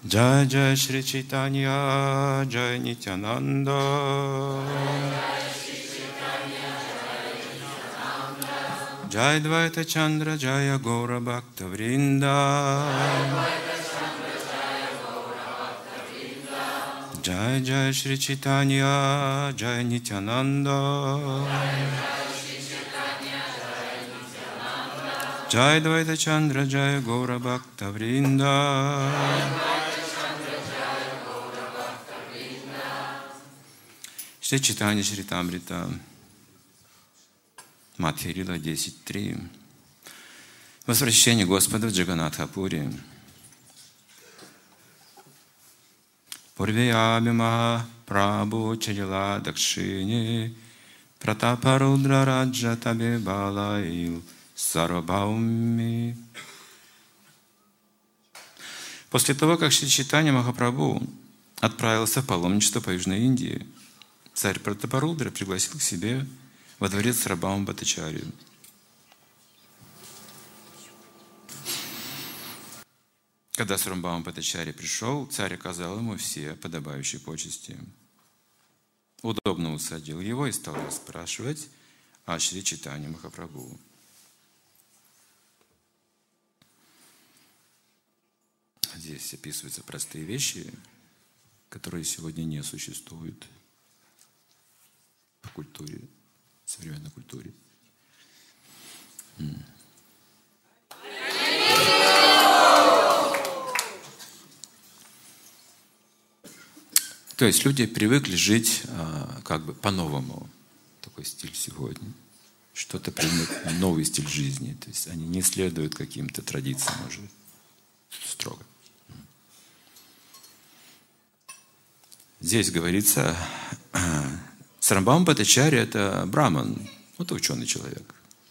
Jai Jai Shri Chaitanya, Jai Nityananda, Jai Dvaita Chandra, Jaya Gaura Bhakta Vrinda, Jai Jai Shri Chaitanya, Jai Nityananda, Jai Dvaita Chandra, Jaya Gaura Bhakta Vrinda, Шри Чайтанья Чаритамрита, Мадхья Лила 10.3. Возвращение Господа в Джаганнатхапури. Пурвеями Маха Прабху Чарила Дакшини Пратапа Рудра Раджа Табе Балаил Сарвабхауми. После того, как Шри Чайтанья Махапрабху отправился в паломничество по Южной Индии, царь Пратапарудра пригласил к себе во дворец Сарвабхаума Бхаттачарью. Когда Сарвабхаума Бхаттачарья пришел, царь оказал ему все подобающие почести. Удобно усадил его и стал расспрашивать о Шри Чайтанье Махапрабху. Здесь описываются простые вещи, которые сегодня не существуют в культуре, в современной культуре. То есть люди привыкли жить как бы по-новому. Такой стиль сегодня. Что-то новый стиль жизни. То есть они не следуют каким-то традициям уже строго. Здесь говорится, Сарвабхаума Бхаттачарья — это браман, это ученый человек.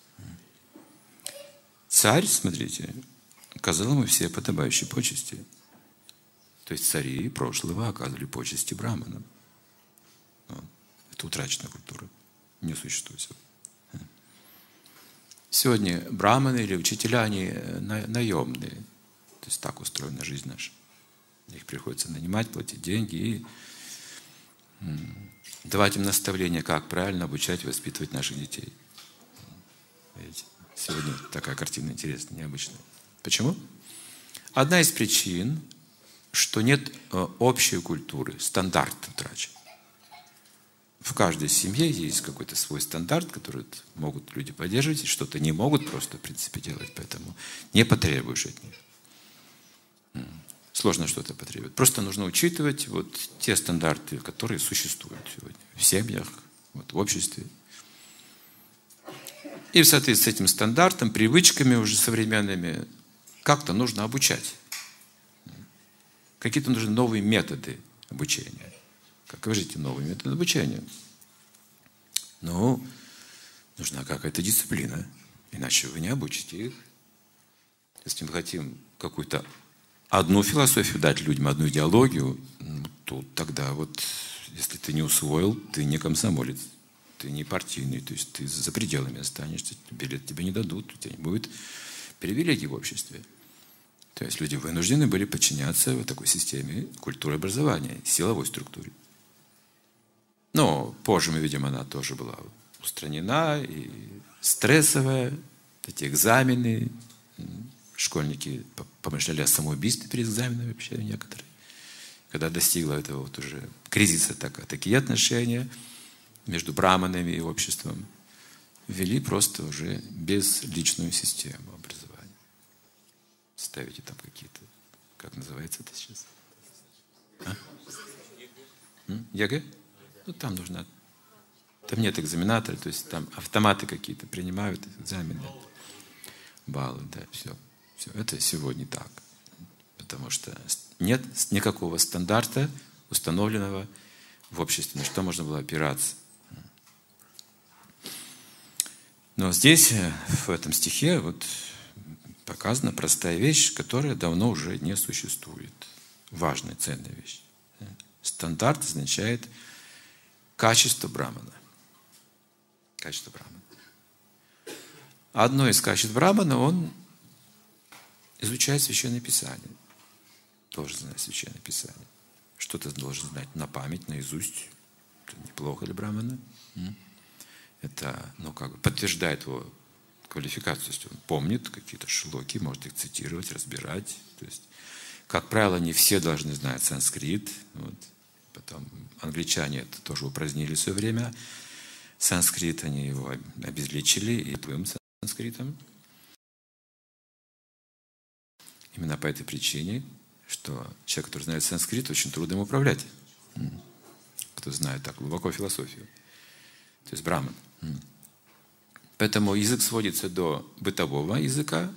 Царь, смотрите, оказал ему все подобающие почести. То есть цари прошлого оказывали почести браманам. Это утраченная культура. Не существует сегодня. Сегодня браманы или учителя, они наемные. То есть так устроена жизнь наша. Их приходится нанимать, платить деньги и давать им наставления, как правильно обучать и воспитывать наших детей. Видите? Сегодня такая картина интересная, необычная. Почему? Одна из причин, что нет общей культуры, стандарт утрачен. В каждой семье есть какой-то свой стандарт, который могут люди поддерживать, и что-то не могут просто, в принципе, делать, поэтому не потребуешь от них. Сложно что-то потребовать. Просто нужно учитывать вот те стандарты, которые существуют сегодня в семьях, вот, в обществе. И в соответствии с этим стандартом, привычками уже современными, как-то нужно обучать. Какие-то нужны новые методы обучения. Как вы видите, новые методы обучения? Ну, нужна какая-то дисциплина, иначе вы не обучите их. Если мы хотим какую-то одну философию дать людям, одну идеологию, то тогда вот, если ты не усвоил, ты не комсомолец, ты не партийный, то есть ты за пределами останешься, билет тебе не дадут, у тебя не будет привилегий в обществе. То есть люди вынуждены были подчиняться вот такой системе культуры образования, силовой структуре. Но позже мы видим, она тоже была устранена, и стрессовая, эти экзамены, школьники помышляли о самоубийстве перед экзаменами вообще некоторые. Когда достигло этого вот уже кризиса, такие отношения между браманами и обществом, ввели просто уже безличную систему образования. Ставите там какие-то, как называется это сейчас? ЕГЭ? Ну там нужно, там нет экзаменатора, то есть там автоматы какие-то принимают экзамены, баллы, да, все. Все это сегодня так. Потому что нет никакого стандарта, установленного в обществе, на что можно было опираться. Но здесь, в этом стихе, вот показана простая вещь, которая давно уже не существует. Важная, ценная вещь. Стандарт означает качество брамана. Качество брамана. Одно из качеств брамана, он изучает Священное Писание. должен знать Священное Писание. Что-то должен знать на память, наизусть. Это неплохо для брамана. Это, подтверждает его квалификацию. То есть он помнит какие-то шлоки, может их цитировать, разбирать. То есть, как правило, не все должны знать санскрит. Потом англичане это тоже упразднили в свое время. Санскрит, они его обезличили и твоим санскритом. Именно по этой причине, что человек, который знает санскрит, очень трудно им управлять. Кто знает так глубоко философию. То есть браман. Поэтому язык сводится до бытового языка.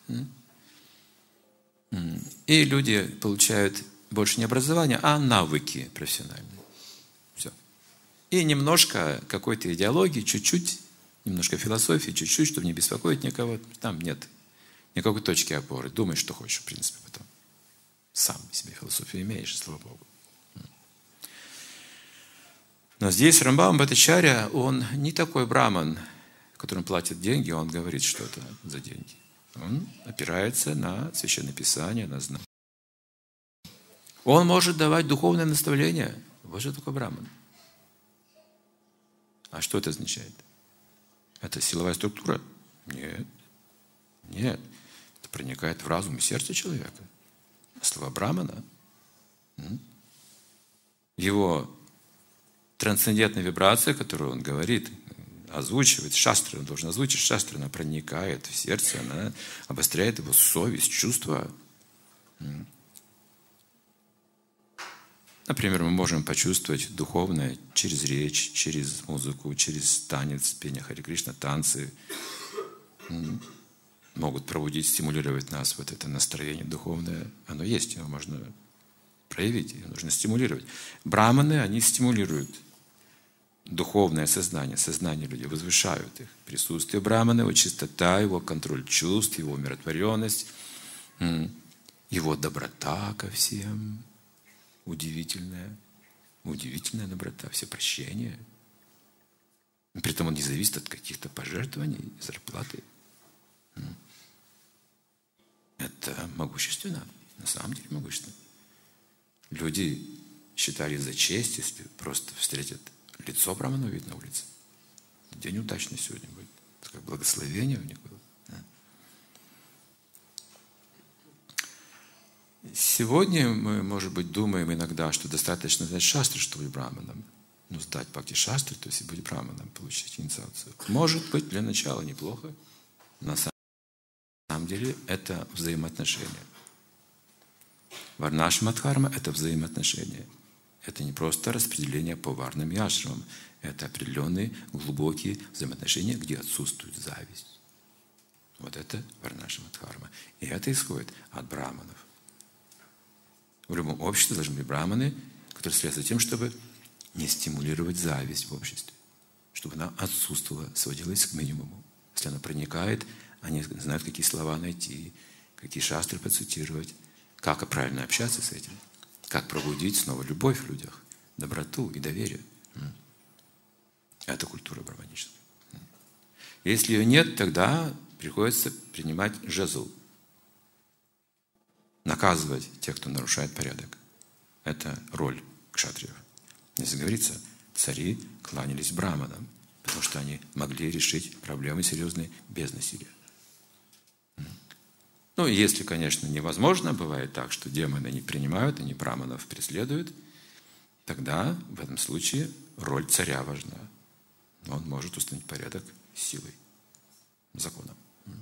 И люди получают больше не образование, а навыки профессиональные. Все. И немножко какой-то идеологии, чуть-чуть, немножко философии, чуть-чуть, чтобы не беспокоить никого. Там нет никакой точки опоры. Думай, что хочешь, в принципе, потом. Сам себе философию имеешь, слава Богу. Но здесь Рамбам Бхаттачарья, он не такой браман, которому платят деньги, он говорит что-то за деньги. Он опирается на Священное Писание, на знания. Он может давать духовное наставление. Вот же такой браман. А что это означает? Это силовая структура? Нет. Нет. Это проникает в разум и сердце человека. Слова брамана. Его трансцендентная вибрация, которую он говорит, озвучивает шастры, он должен озвучить шастры, она проникает в сердце, она обостряет его совесть, чувства. Например, мы можем почувствовать духовное через речь, через музыку, через танец, пение Харе Кришна, танцы. Могут пробудить, стимулировать нас вот это настроение духовное. Оно есть, его можно проявить, его нужно стимулировать. Браманы, они стимулируют духовное сознание, сознание людей, возвышают их. Присутствие брамана, его чистота, его контроль чувств, его умиротворенность, его доброта ко всем. Удивительная доброта, все прощения. Притом он не зависит от каких-то пожертвований, зарплаты. Это могущественно, на самом деле могущественно. Люди считали за честь, если просто встретят лицо брамана увидеть на улице. День удачный сегодня будет. Это как благословение у них было. Сегодня мы, может быть, думаем иногда, что достаточно знать шастры, чтобы быть браманом. Сдать бхакти шастры, то есть быть браманом, получить инициацию. Может быть, для начала неплохо. На самом деле это взаимоотношения. Варнашрама-дхарма – это взаимоотношения. Это не просто распределение по варнам и ашрамам. Это определенные глубокие взаимоотношения, где отсутствует зависть. Вот это варнашрама-дхарма. И это исходит от браманов. В любом обществе должны быть браманы, которые следят за тем, чтобы не стимулировать зависть в обществе. Чтобы она отсутствовала, сводилась к минимуму. Если она проникает, они знают, какие слова найти, какие шастры процитировать, как правильно общаться с этим, как пробудить снова любовь в людях, доброту и доверие. Это культура браманическая. Если ее нет, тогда приходится принимать жезл. Наказывать тех, кто нарушает порядок. Это роль кшатриев. Если говорится, цари кланялись браманам, потому что они могли решить проблемы серьезные без насилия. Если, конечно, невозможно, бывает так, что демоны не принимают, они браманов преследуют, тогда в этом случае роль царя важна. Он может установить порядок силой, законом.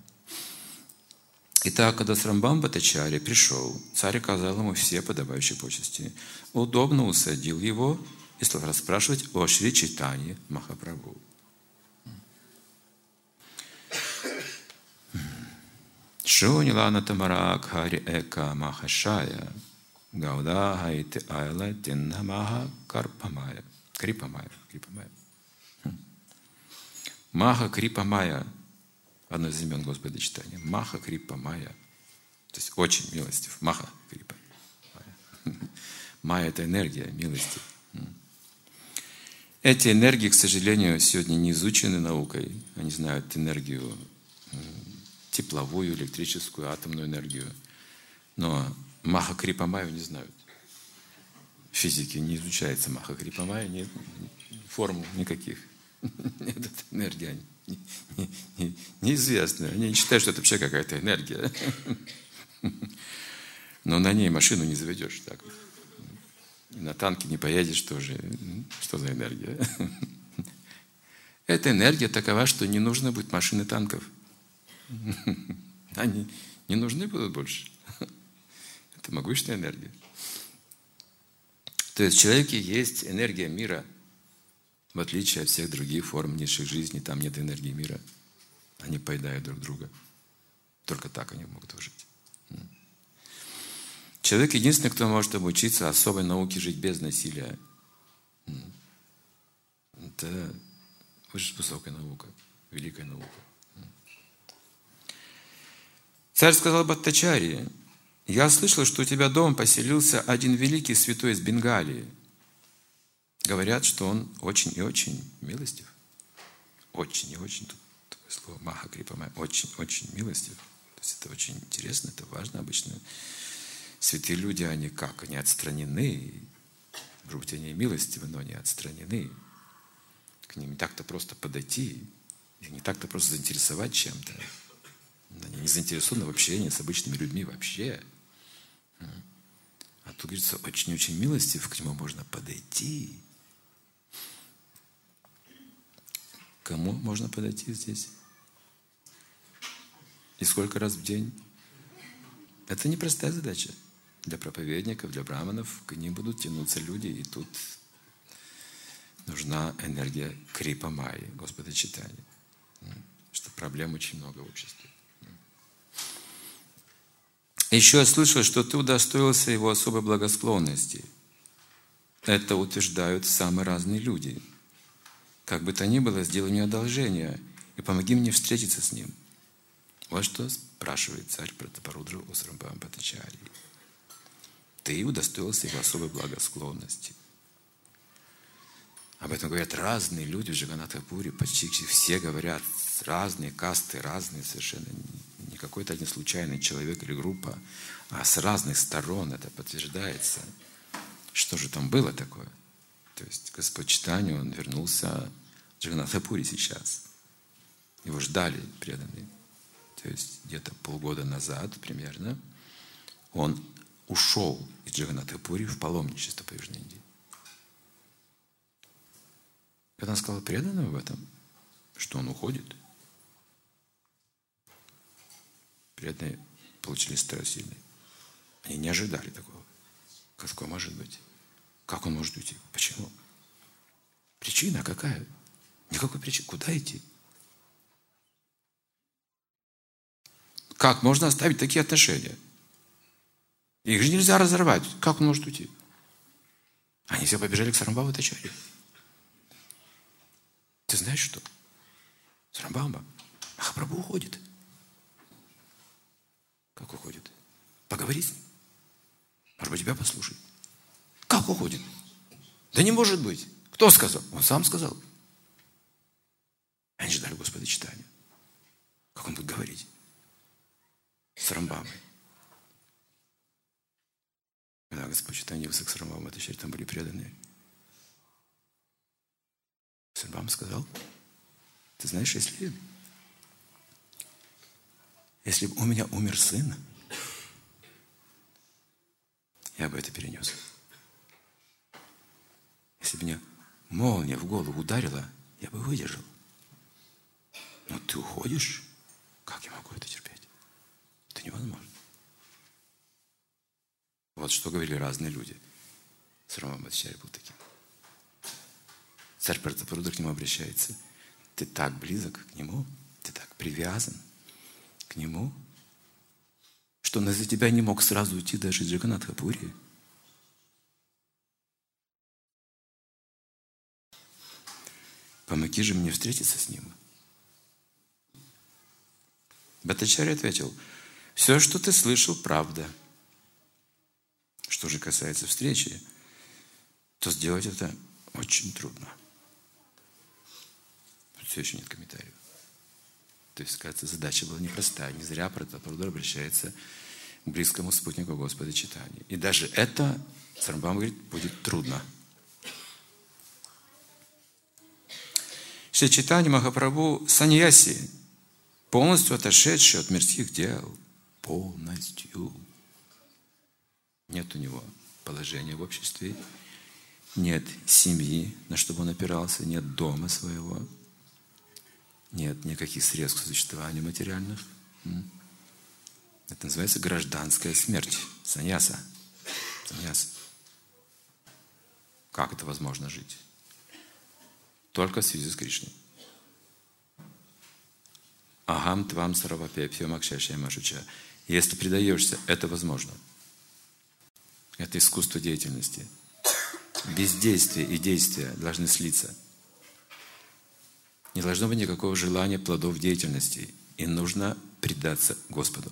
Итак, когда Рамбам Бхаттачарья пришел, царь оказал ему все подобающие почести, удобно усадил его и стал расспрашивать о Шри Чайтанье Махапрабху. Шунилана Тамарак Хари Эка Махашая Гауда Хайти Айла Тинна Маха Карпамая. Крипамая. Маха Крипамая. Одно из имен Господа читания. Маха Крипа Майя. То есть очень милостив. Маха Крипа Майя. Майя – это энергия милости. Эти энергии, к сожалению, сегодня не изучены наукой. Они знают энергию тепловую, электрическую, атомную энергию. Но Маха Крипа Майю не знают. В физике не изучается Маха Крипа Майя, нет формул никаких. Нет, это энергия неизвестная. Они не считают, что это вообще какая-то энергия. Но на ней машину не заведешь так. И на танке не поедешь тоже. Что за энергия? Эта энергия такова, что не нужно будет машин и танков. Они не нужны будут больше. Это могущественная энергия. То есть в человеке есть энергия мира, в отличие от всех других форм низших жизней. Там нет энергии мира. Они поедают друг друга. Только так они могут выжить. Человек единственный, кто может обучиться особой науке жить без насилия. Это очень высокая наука, великая наука. Царь сказал Бхаттачарье: «Я слышал, что у тебя дома поселился один великий святой из Бенгалии. Говорят, что он очень и очень милостив». Очень и очень, тут такое слово Маха Крипа Майя, очень милостив. То есть это очень интересно, это важно обычно. Святые люди, они как? Они отстранены. Может быть, они и милостивы, но они отстранены. К ним не так-то просто подойти, их не так-то просто заинтересовать чем-то. Они не заинтересованы в общении с обычными людьми вообще. А тут говорится, очень-очень милостив, к нему можно подойти. Кому можно подойти здесь? И сколько раз в день? Это непростая задача. Для проповедников, для браманов к ним будут тянуться люди, и тут нужна энергия Крипа Майи, Господа читания. Что проблем очень много в обществе. Еще я слышал, что ты удостоился его особой благосклонности. Это утверждают самые разные люди. Как бы то ни было, сделай мне одолжение и помоги мне встретиться с ним. Вот что спрашивает царь Пратапарудра у Сарамбхава Бхаттачарьи. Ты удостоился его особой благосклонности. Об этом говорят разные люди в Джаганнатхапуре, почти все говорят, разные касты, разные совершенно, не какой-то один случайный человек или группа, а с разных сторон это подтверждается. Что же там было такое? То есть Господь Чайтанья, он вернулся в Джаганнатхапуре сейчас. Его ждали преданные. То есть где-то полгода назад примерно он ушел из Джаганнатхапури в паломничество по Южной Индии. Когда он сказал преданным об этом, что он уходит, преданные получили стресс сильный. Они не ожидали такого. Как такое может быть? Как он может уйти? Почему? Причина какая? Никакой причины. Куда идти? Как можно оставить такие отношения? Их же нельзя разорвать. Как он может уйти? Они все побежали к Сарамбхава Бхаттачарье. Ты знаешь что? Сарамбхава Махапрабху уходит. Как уходит? Поговори с ним. Может быть, тебя послушать. Как уходит? Да не может быть. Кто сказал? Он сам сказал. Они ждали Господа Чайтаньи. Как он будет говорить? С Рамбамой. Когда Господь Чайтанья явился к Сарамбхаве Бхаттачарье, там были преданные. Сарамбхава сказал, ты знаешь, если бы у меня умер сын, я бы это перенес. Если бы мне молния в голову ударила, я бы выдержал. Но ты уходишь? Как я могу это терпеть? Это невозможно. Вот что говорили разные люди. Сарамбхава Бхаттачарья был таким. Царь Пратапарудра к нему обращается. Ты так близок к нему, ты так привязан к нему, что он из-за тебя не мог сразу уйти даже из Джаганнатхапури. Помоги же мне встретиться с ним. Бхаттачарья ответил, все, что ты слышал, правда. Что же касается встречи, то сделать это очень трудно. Все еще нет комментариев. То есть, кажется, задача была непростая. Не зря Пратапарудра обращается к близкому спутнику Господа читания. И даже это, Рамбам говорит, будет трудно. Шри Чайтанья Махапрабху саньяси, полностью отошедший от мирских дел. Полностью. Нет у него положения в обществе, нет семьи, на что бы он опирался, нет дома своего, нет никаких средств к существованию материальных. Это называется гражданская смерть, саньяса. Саньяса. Как это возможно жить? Только в связи с Кришной. Ахам твам сарвапепьям акшашьям ашуча. Если предаешься, это возможно. Это искусство деятельности. Бездействие и действие должны слиться. Не должно быть никакого желания плодов деятельности. И нужно предаться Господу.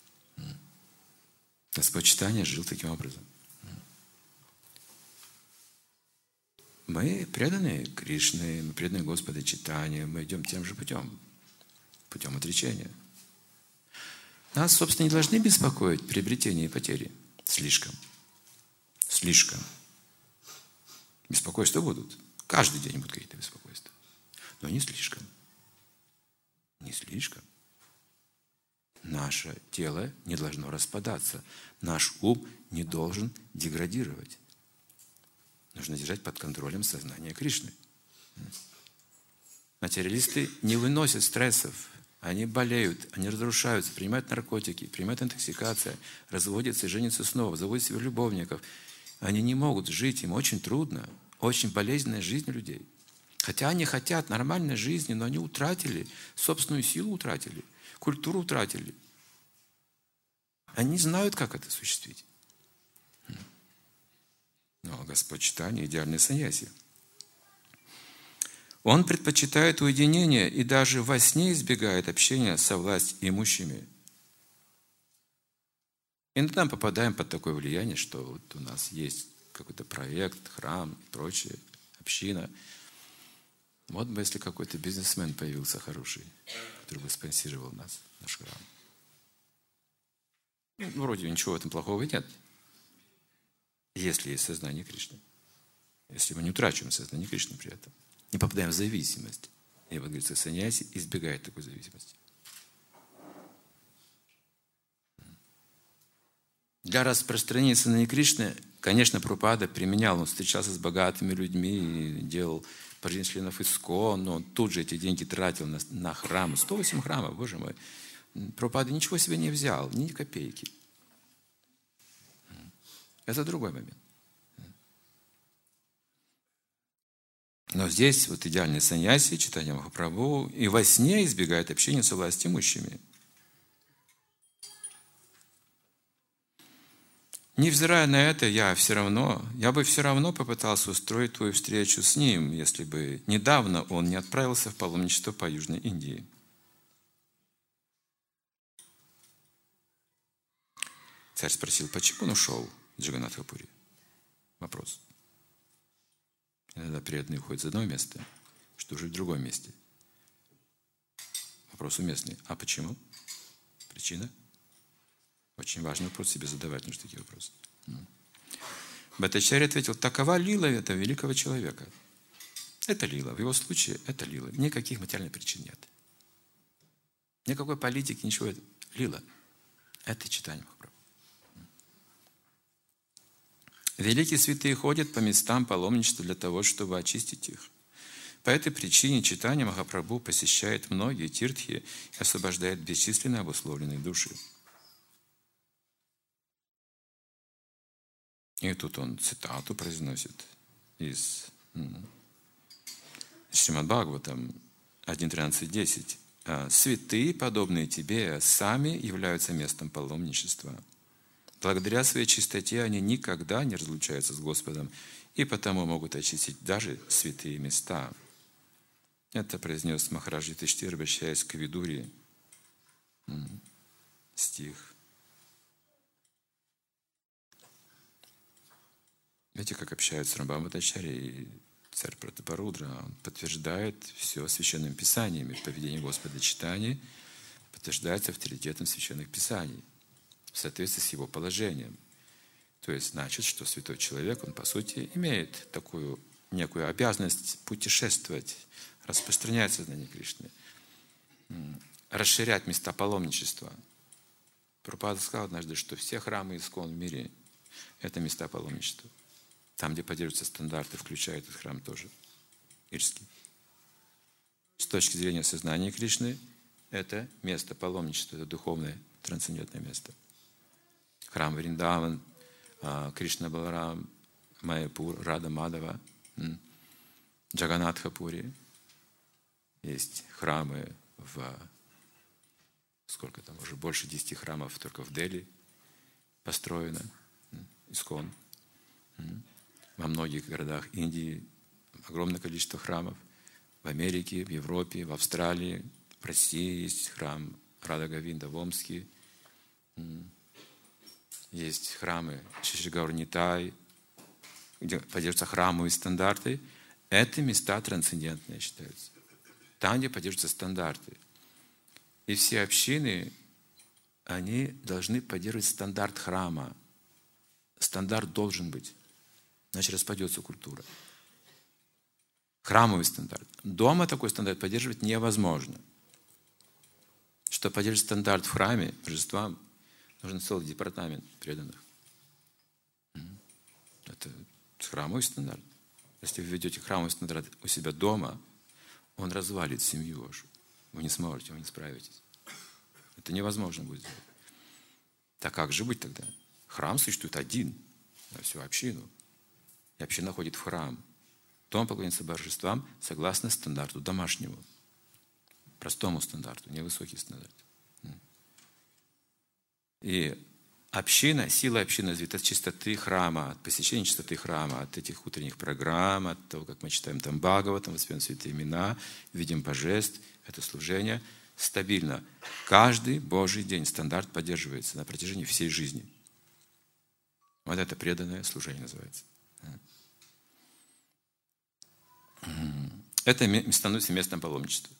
Господь читания жил таким образом. Мы преданы Кришне, мы преданы Господу читанию, мы идем тем же путем, путем отречения. Нас, собственно, не должны беспокоить приобретение и потери. Слишком. Слишком. Беспокойства будут. Каждый день будут какие-то беспокойства. Но не слишком. Не слишком. Наше тело не должно распадаться. Наш ум не должен деградировать. Нужно держать под контролем сознание Кришны. Материалисты не выносят стрессов. Они болеют, они разрушаются, принимают наркотики, принимают интоксикацию, разводятся и женятся снова, заводят себе любовников. Они не могут жить, им очень трудно, очень болезненная жизнь людей. Хотя они хотят нормальной жизни, но они утратили, собственную силу утратили, культуру утратили. Они не знают, как это осуществить. Но Господь читания идеальный саньяси. Он предпочитает уединение и даже во сне избегает общения со властимущими. Иногда мы попадаем под такое влияние, что вот у нас есть какой-то проект, храм и прочее, община. Вот бы если какой-то бизнесмен появился хороший, который бы спонсировал нас, наш храм. Ну, вроде ничего в этом плохого нет, если есть сознание Кришны. Если мы не утрачиваем сознание Кришны при этом. Не попадаем в зависимость. И вот говорится, саньяси избегает такой зависимости. Для распространения сознания Кришны, конечно, Прабхупада применял, он встречался с богатыми людьми, делал порождение членов ИСККОН, но он тут же эти деньги тратил на храмы. 108 храмов, боже мой. Прабхупада ничего себе не взял, ни копейки. Это другой момент. Но здесь вот идеальный саньяси, читание Махапрабху, и во сне избегает общения со властимущими. Невзирая на это, я бы все равно попытался устроить твою встречу с ним, если бы недавно он не отправился в паломничество по Южной Индии. Царь спросил, почему он ушел в Джаганнатха-пури? Вопрос. Иногда преданные уходят с одного места, что жить в другом месте. Вопрос уместный. А почему? Причина? Очень важный вопрос себе задавать, нужно такие вопросы. Бхаттачарья ответил, такова лила этого великого человека. Это лила. В его случае это лила. Никаких материальных причин нет. Никакой политики, ничего. Лила. Это читание Махапрабху. Великие святые ходят по местам паломничества для того, чтобы очистить их. По этой причине читание Махапрабху посещает многие тиртхи и освобождает бесчисленные обусловленные души. И тут он цитату произносит из Шримад-Бхагаватам 1.13.10. «Святые, подобные тебе, сами являются местом паломничества. Благодаря своей чистоте они никогда не разлучаются с Господом, и потому могут очистить даже святые места». Это произнес Махарадж Юдхиштхир, обращаясь к Видуре. Стих. Видите, как общаются Рамбам Бхаттачарья и царь Пратапарудра. Он подтверждает все священными писаниями. Поведение Господа читания подтверждается авторитетом священных писаний. в соответствии с его положением. То есть значит, что святой человек, он по сути имеет такую некую обязанность путешествовать, распространять сознание Кришны, расширять места паломничества. Прабхупада сказал однажды, что все храмы ИСККОН в мире – это места паломничества. Там, где поддерживаются стандарты, включая этот храм тоже, ирский. С точки зрения сознания Кришны, это место паломничества, это духовное, трансцендентное место. Храм Вриндаван, Кришна Баларам, Майяпур, Рада Мадава, Джаганатхапури. Есть храмы сколько там, уже больше 10 храмов только в Дели построено, ИСККОН. Во многих городах Индии огромное количество храмов. В Америке, в Европе, в Австралии, в России есть храм Рада Говинда в Омске. Есть храмы Шри Гаур Нитай, где поддерживаются храмовые стандарты. Это места трансцендентные считаются. Там, где поддерживаются стандарты. И все общины, они должны поддерживать стандарт храма. Стандарт должен быть. Иначе распадется культура. Храмовый стандарт. Дома такой стандарт поддерживать невозможно. Чтобы поддерживать стандарт в храме, божествам, нужен целый департамент преданных. Это храмовый стандарт. Если вы ведете храмовый стандарт у себя дома, он развалит семью вашу. Вы не сможете, вы не справитесь. Это невозможно будет сделать. Так как же быть тогда? Храм существует один на всю общину. И община ходит в храм. Дом поклоняется божествам согласно стандарту домашнему. Простому стандарту, невысокий стандарт. И община, сила общины зависит от чистоты храма, от посещения чистоты храма, от этих утренних программ, от того, как мы читаем там Бхагаватам, воспеваем святые имена, видим божеств, это служение стабильно. Каждый Божий день стандарт поддерживается на протяжении всей жизни. Вот это преданное служение называется. Это становится местом паломничества.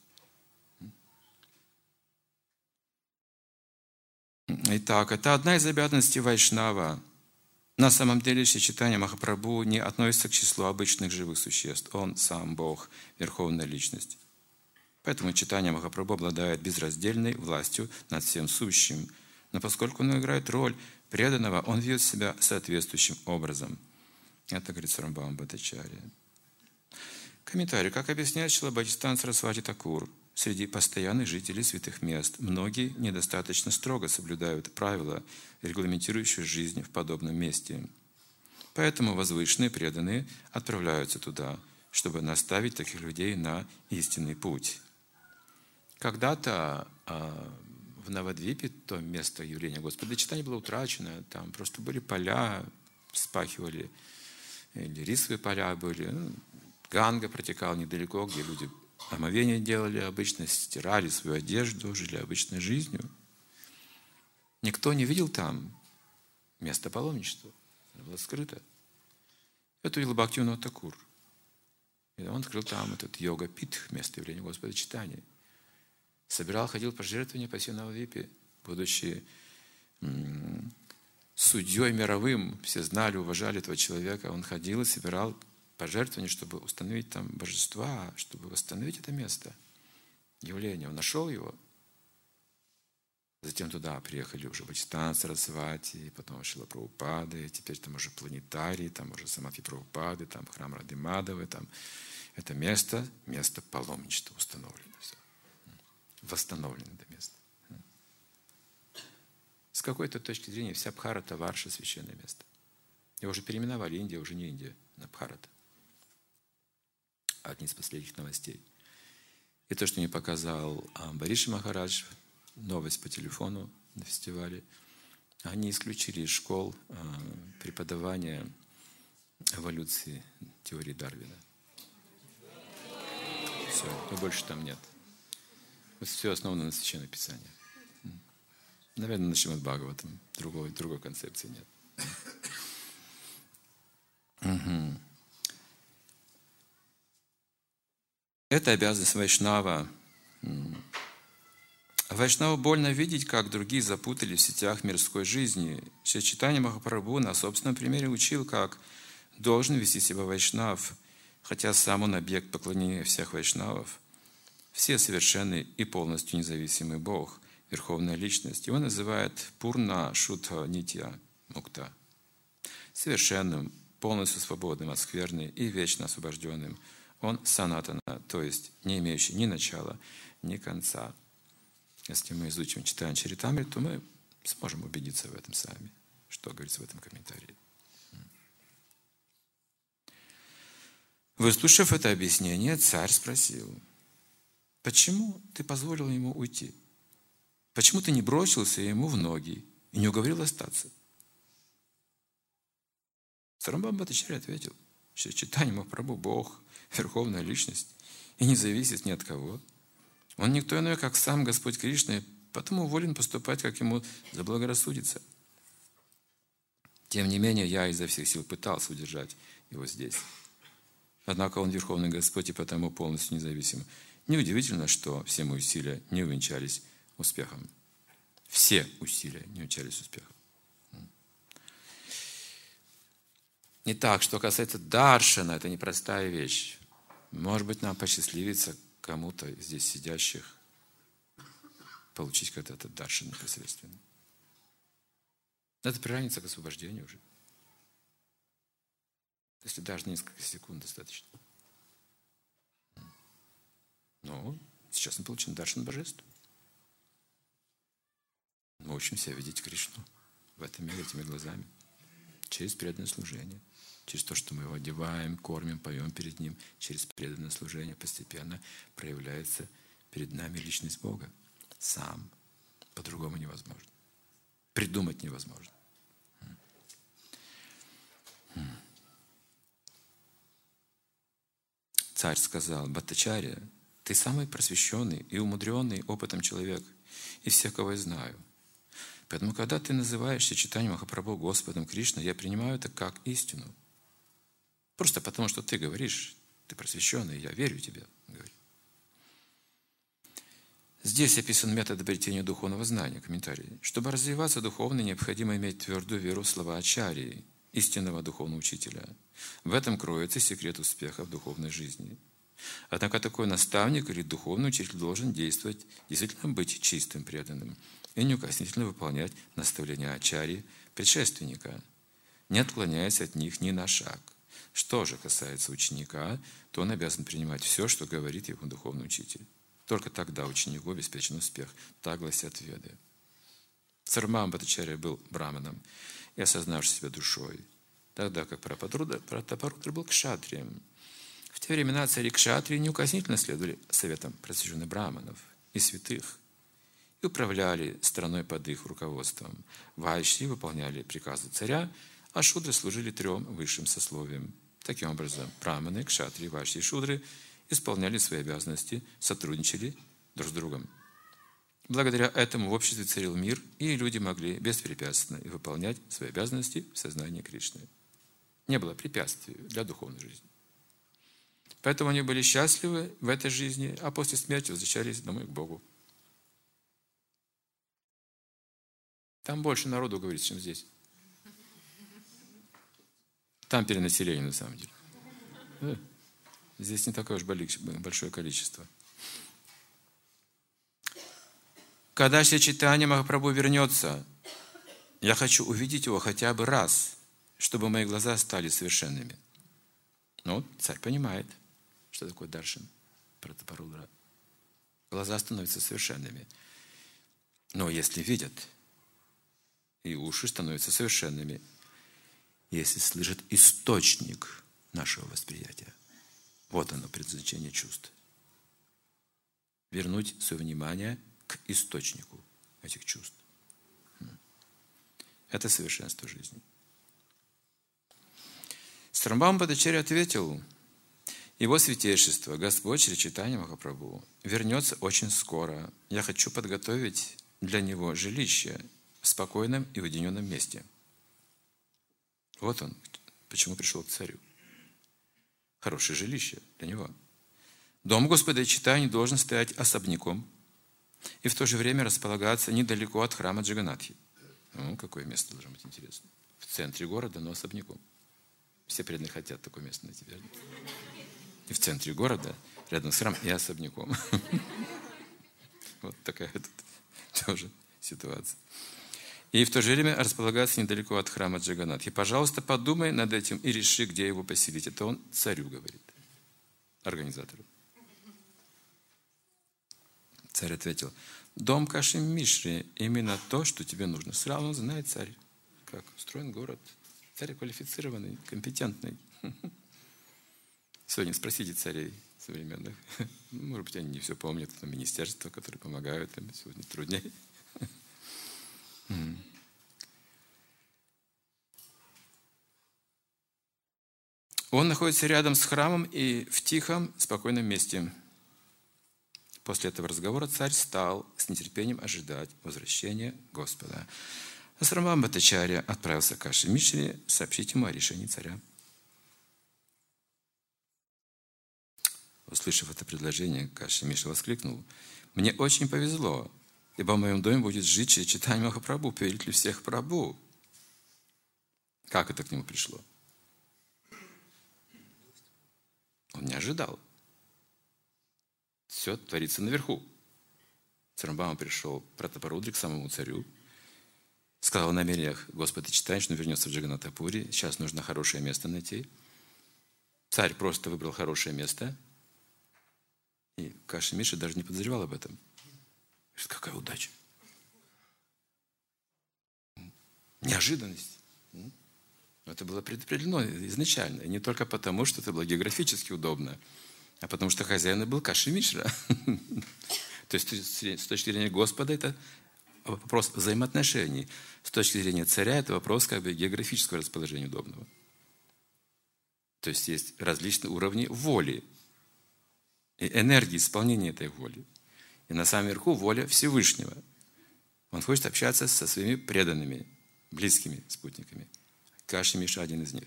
Итак, это одна из обязанностей вайшнава. На самом деле, Шри Чайтанья Махапрабху не относится к числу обычных живых существ. Он сам Бог, Верховная Личность. Поэтому Чайтанья Махапрабху обладает безраздельной властью над всем сущим. Но поскольку он играет роль преданного, он ведет себя соответствующим образом. Это говорит Рамбам Бхаттачарья. Комментарий. Как объясняет Шрила Бхактисиданта Сарасвати Такур, среди постоянных жителей святых мест многие недостаточно строго соблюдают правила, регламентирующие жизнь в подобном месте. Поэтому возвышенные преданные отправляются туда, чтобы наставить таких людей на истинный путь. Когда-то в Навадвипе, то место явления Господа Чайтаньи было утрачено, там просто были поля, вспахивали, или рисовые поля были, Ганга протекала недалеко, где люди омовение делали обычно, стирали свою одежду, жили обычной жизнью. Никто не видел там место паломничества. Это было скрыто. Это увидел Бхактивинода Такур. И он открыл там этот йога-питх, место явления Господа Чайтаньи. Ходил пожертвования по всей Навадвипе, будучи судьей мировым. Все знали, уважали этого человека. Он ходил и собирал пожертвования, чтобы установить там божества, чтобы восстановить это место явления. Он нашел его. Затем туда приехали уже Бхактисиданта Сарасвати, потом Шрила Прабхупады, теперь там уже планетарий, там уже Самадхи Прабхупады, там храм Рады Мадавы, там это место паломничества установлено. Все. Восстановлено это место. С какой-то точки зрения вся Бхарата Варша – священное место. Его уже переименовали, Индия уже не Индия, на Бхарата. Одни из последних новостей. И то, что мне показал Бариши Махарадж, новость по телефону на фестивале, они исключили из школ преподавание эволюции теории Дарвина. Все, и больше там нет. Вот все основано на Священном Писании. Наверное, на Шримад Бхагаватам. Другой концепции нет. Это обязанность вайшнава Вайшнаву больно видеть, как другие запутали в сетях мирской жизни. Шри Чайтанья Махапрабху на собственном примере учил, как должен вести себя вайшнав, хотя сам он объект поклонения всех вайшнавов. Все совершенный и полностью независимый Бог, Верховная Личность. Его называют Пурна Шудха Нитья Мукта. Совершенным, полностью свободным от скверны и вечно освобожденным. Он санатана, то есть не имеющий ни начала, ни конца. Если мы изучим читаем Чаритамриту, то мы сможем убедиться в этом сами, что говорится в этом комментарии. Выслушав это объяснение, царь спросил: почему ты позволил ему уйти? Почему ты не бросился ему в ноги и не уговорил остаться? Сарамбхава Бхаттачарья ответил: что Чайтанья Махапрабху – Бог, Верховная Личность, и не зависит ни от кого. Он никто иной, как сам Господь Кришна, и потому волен поступать, как ему заблагорассудится. Тем не менее, я изо всех сил пытался удержать его здесь. Однако он Верховный Господь и потому полностью независим. Неудивительно, что все мои усилия не увенчались успехом. Все усилия не увенчались успехом. Итак, что касается даршана, это непростая вещь. Может быть, нам посчастливится кому-то здесь сидящих получить когда-то даршан непосредственно. Это приравнится к освобождению уже. Если даже несколько секунд достаточно. Ну, сейчас мы получим даршан божества. Мы учимся видеть Кришну в этом мире этими глазами. Через преданное служение. Через то, что мы его одеваем, кормим, поем перед ним. Через преданное служение постепенно проявляется перед нами личность Бога. Сам. По-другому невозможно. Придумать невозможно. Царь сказал: Бхаттачарья, ты самый просвещенный и умудренный опытом человек из всех, кого я знаю. Поэтому, когда ты называешься Чайтаньей Махапрабху Господом Кришной, я принимаю это как истину. Просто потому, что ты говоришь, ты просвещенный, я верю тебе. Здесь описан метод обретения духовного знания, комментарий. Чтобы развиваться духовно, необходимо иметь твердую веру в слова ачарьи, истинного духовного учителя. В этом кроется секрет успеха в духовной жизни. Однако такой наставник или духовный учитель должен действовать, действительно быть чистым, преданным и неукоснительно выполнять наставления ачарьи, предшественника, не отклоняясь от них ни на шаг. Что же касается ученика, то он обязан принимать все, что говорит его духовный учитель. Только тогда ученику обеспечен успех. Так гласят Веды. Сарвабхаума Бхаттачарья был браманом и осознавший себя душой, тогда как Пратапарудра был кшатрием. В те времена цари кшатрии неукоснительно следовали советам просвещенных браманов и святых и управляли страной под их руководством. Вайши выполняли приказы царя, а шудры служили 3 высшим сословиям. Таким образом, браманы, кшатрии, вайши и шудры исполняли свои обязанности, сотрудничали друг с другом. Благодаря этому в обществе царил мир, и люди могли беспрепятственно выполнять свои обязанности в сознании Кришны. Не было препятствий для духовной жизни. Поэтому они были счастливы в этой жизни, а после смерти возвращались домой к Богу. Там больше народу, говорится, чем здесь. Там перенаселение, на самом деле. Здесь не такое уж большое количество. Когда Шри Чайтанья Махапрабху вернется, я хочу увидеть его хотя бы раз, чтобы мои глаза стали совершенными. Ну, царь понимает, что такое даршан, Пратапарудра. Глаза становятся совершенными. Но если видят, и уши становятся совершенными, если слышат источник нашего восприятия. Вот оно, предназначение чувств. Вернуть свое внимание к источнику этих чувств. Это совершенство жизни. Сарвабхаума Бхаттачарья ответил: его святейшество, Господь Шри Чайтанья Махапрабху, вернется очень скоро. Я хочу подготовить для него жилище в спокойном и уединенном месте. Вот он, почему пришел к царю. Хорошее жилище для него. Дом Господа Чайтаньи должен стоять особняком, и в то же время располагаться недалеко от храма Джаганатхи. Ну, какое место должно быть интересно? В центре города, но особняком. Все преданные хотят такое место найти, верно? И в центре города, рядом с храмом, и особняком. Вот такая тут тоже ситуация. И в то же время располагаться недалеко от храма Джаганатхи. Пожалуйста, подумай над этим и реши, где его поселить. Это он царю говорит, организатору. Царь ответил: дом Каши Мишри именно то, что тебе нужно. Сразу он знает, царь, как устроен город. Царь квалифицированный, компетентный. Сегодня спросите царей современных. Может быть, они не все помнят. Это министерства, которые помогают им. Сегодня труднее. Он находится рядом с храмом и в тихом, спокойном месте. После этого разговора царь стал с нетерпением ожидать возвращения Господа. Асрамбам Бхаттачарья отправился к Каши Мишре сообщить ему о решении царя. Услышав это предложение, Каши Мишра воскликнул: «Мне очень повезло, ибо в моем доме будет жить Шри Чайтанья Махапрабху, повелитель всех Прабху». Как это к нему пришло? Он не ожидал. Все творится наверху. Царамбама пришел Пратапарудри к самому царю, сказал о намерениях Господа Чайтаньи, что он вернется в Джаганнатапури. Сейчас нужно хорошее место найти. Царь просто выбрал хорошее место. И Каши Мишра даже не подозревал об этом. Какая удача. Неожиданность. Это было предопределено изначально. И не только потому, что это было географически удобно, а потому что хозяин был Каши Мишра. То есть с точки зрения Господа это вопрос взаимоотношений. С точки зрения царя это вопрос как бы географического расположения удобного. То есть есть различные уровни воли и энергии исполнения этой воли. И на самом верху воля Всевышнего. Он хочет общаться со своими преданными, близкими спутниками. Каши Мишра один из них.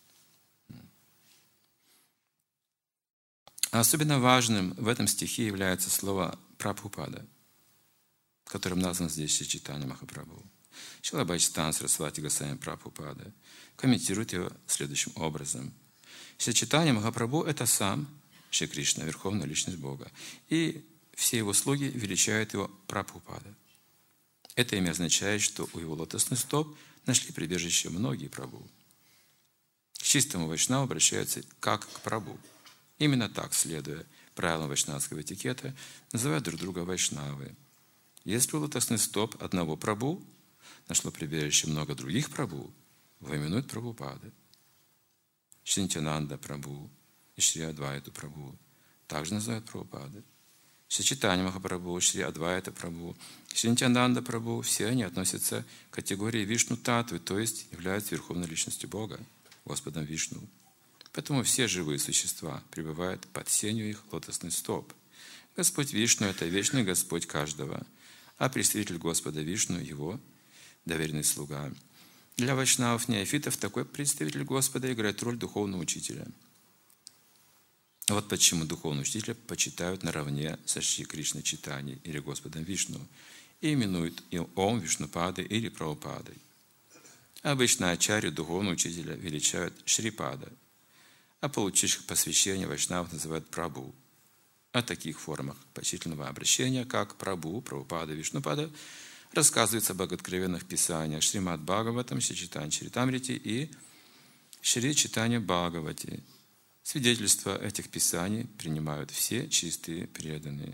А особенно важным в этом стихе является слово «Прабхупада», которым назван здесь Шри Чайтанья Махапрабху. Шрила Бхактисиданта Сарасвати Госвами Прабхупада комментирует его следующим образом. Шри Чайтанья Махапрабху – это сам Шри Кришна, Верховная Личность Бога. И все его слуги величают его Прабхупада. Это имя означает, что у его лотосных стоп нашли прибежище многие Прабху. К чистому вайшнаву обращаются как к Прабху. Именно так, следуя правилам вайшнавского этикета, называют друг друга вайшнавы. Если у лотосных стоп одного Прабху нашло прибежище много других Прабху, его именуют Прабхупады. Шри Нитьянанда Прабху и Шри Адвайта Прабху также называют Прабхупады. Шри Чайтанья Махапрабху, Шри Адвайта Прабху, Шри Нитьянанда Прабху, все они относятся к категории Вишну Татвы, то есть являются Верховной Личностью Бога, Господом Вишну. Поэтому все живые существа пребывают под сенью их лотосных стоп. Господь Вишну – это вечный Господь каждого, а представитель Господа Вишну – его доверенный слуга. Для вайшнавов-неофитов такой представитель Господа играет роль духовного учителя. Вот почему духовного учителя почитают наравне со Шри Кришной Чайтаньей или Господом Вишну и именуют Ом Вишнупадой или Прабхупадой. Обычно ачарью духовного учителя величают Шрипада, а получивших посвящение вайшнавов называют Прабху. О таких формах почтительного обращения, как Прабху, Прабхупада, Вишнупада, рассказывается в богооткровенных писаниях Шримад Бхагаватам, Шри Чайтанья Чаритамрите и Шри Чайтанья Бхагавати. Свидетельства этих писаний принимают все чистые преданные.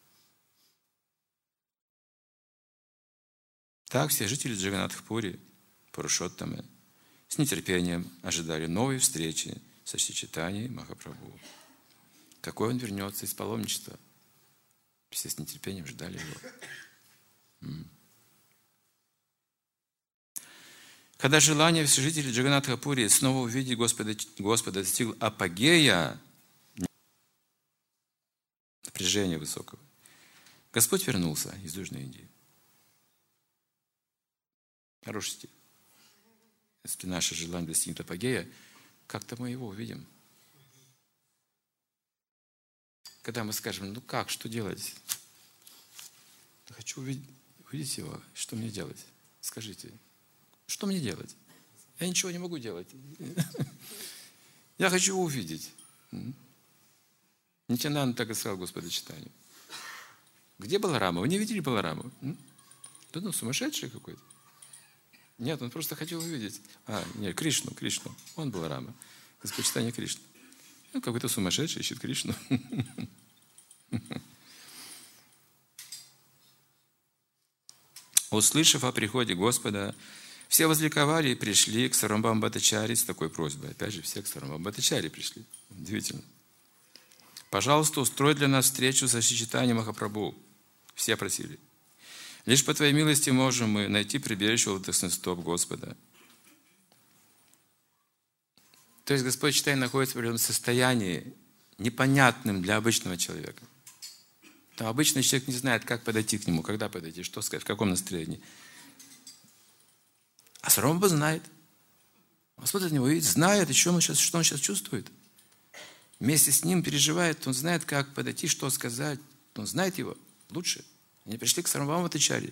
Так все жители Джаганнатхапури, Пурушоттамы, с нетерпением ожидали новой встречи со Шри Чайтаньей Махапрабху. Какой он вернется из паломничества? Все с нетерпением ждали его. Когда желание всех жителей Джаганнатхапури снова увидеть Господа достигло апогея, напряжения высокого, Господь вернулся из Южной Индии. Хороший стих. Если наше желание достигнет апогея, как-то мы его увидим. Когда мы скажем, ну как, что делать? Хочу увидеть его. Что мне делать? Скажите, что мне делать? Я ничего не могу делать. Я хочу его увидеть. Нитянанда так и сказал Господу читанию. Где Баларама? Вы не видели Балараму? Да ну, сумасшедший какой-то. Нет, он просто хотел увидеть. Нет, Кришну. Он Баларама. Господь читания Кришны. Ну, какой-то сумасшедший ищет Кришну. Услышав о приходе Господа, все возликовали и пришли к Сарамбам Бхаттачари с такой просьбой. Опять же, все к Сарамбам Бхаттачари пришли. Удивительно. Пожалуйста, устрой для нас встречу со Шри Чайтаньей Махапрабху. Все просили. Лишь по Твоей милости можем мы найти прибежище у лотосных стоп Господа. То есть Господь Чайтанья находится в определенном состоянии, непонятным для обычного человека. Там обычный человек не знает, как подойти к нему, когда подойти, что сказать, в каком настроении. А Сарамбху знает. Он смотрит на него и знает, что он сейчас чувствует. Вместе с ним переживает, он знает, как подойти, что сказать. Он знает его лучше. Они пришли к Сарамбхам Бхаттачари.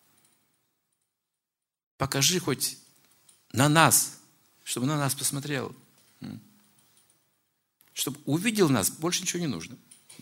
Покажи хоть на нас, чтобы на нас посмотрел. Чтобы увидел нас, больше ничего не нужно.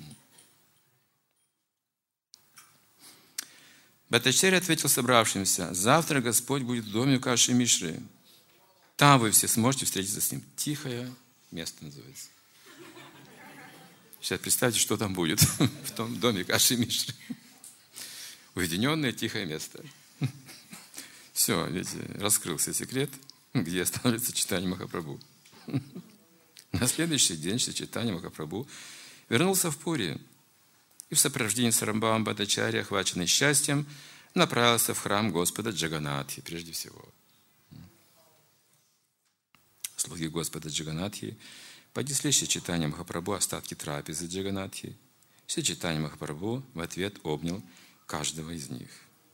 Бхаттачарья ответил собравшимся: завтра Господь будет в доме Каши Мишры. Там вы все сможете встретиться с Ним. Тихое место называется. Сейчас представьте, что там будет в том доме Каши Мишры. Уединенное тихое место. Все, видите, раскрылся секрет, где останавливается Чайтанья Махапрабху. На следующий день Шри Чайтанья Махапрабху вернулся в Пури и в сопровождении Сарамбхам Бхаттачарьи, охваченный счастьем, направился в храм Господа Джаганатхи прежде всего. Слуги Господа Джаганатхи поднесли Шри Чайтанье Махапрабху остатки трапезы Джаганатхи. Шри Чайтанья Махапрабху в ответ обнял каждого из них.